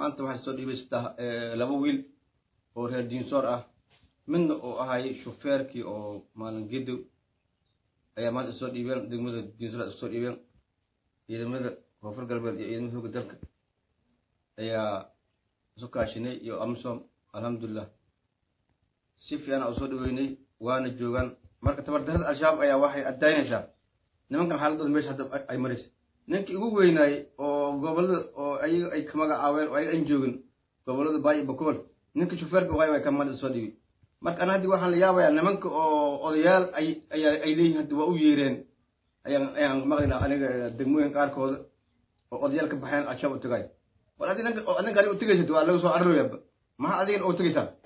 maanta waxay soo dhiibay laba wiil oo reer diinsoor ah midna oo ahay shufeerkii oo maalin geedo ayaa maanta soo dhiibeen degmada diinsoor soo dhiibeen ciidamada koonfur galbeed iyo ciidamada hogga dalka ayaa soo kaashinay iyo amisom alxamdulillah si fiican oo soo dhaweynay waana joogan marka tabardarada al-shabaab ayaa waxay adaynaysaa nimankan xaaladooda meesha hadda ay maraysa ninkii ugu weynaay oo gobolada oo ayaga ay ka magacaabeen oo ay aan joogin gobolada baay bakool ninkii shufeerka way ka maanta soo dhiibay marka ana hadii waxaan la yaabayaa nimanka oo odayaal ay leeyihiin hadda waa u yeereen ayaan maqlina aniga degmooyin qaarkooda oo odayaal ka baxeen al-shabaab u tagay war adiga u tagaysid waa laga soo cararaya maxaa adiga oo tagaysaa